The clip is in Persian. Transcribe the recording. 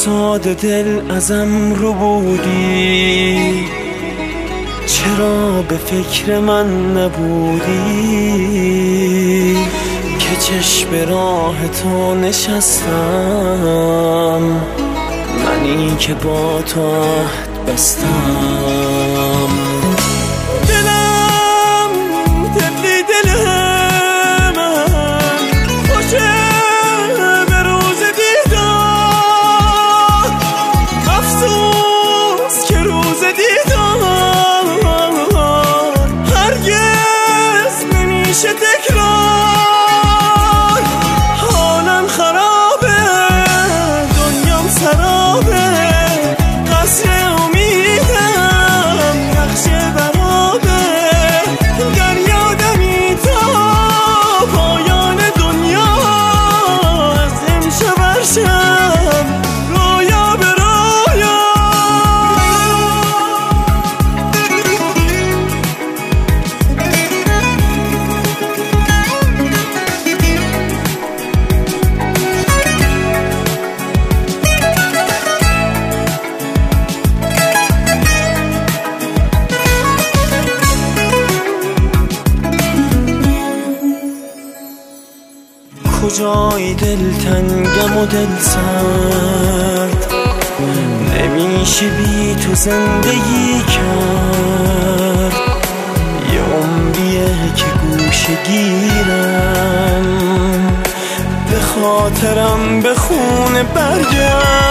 ساده دل ازم رو بودی، چرا به فکر من نبودی که چشم راه تو نشستم، منی که با تو عهد بستم. دلم دلی دل من خوشه به روز دیدار، افسوس که روز دیدار هرگز نمیشه تکرار. حالم خرابه، دنیام سرابه، قصر امیدم نقشه برابه، دریا دمی تا پایان دنیا، از امشب هر شب رویا به رویا. کجای دلتنگم و دل سرد، نمیشه بی تو زندگی کرد. یه عمریه که گوشه گیرم، به خاطرم به خونه برگرد.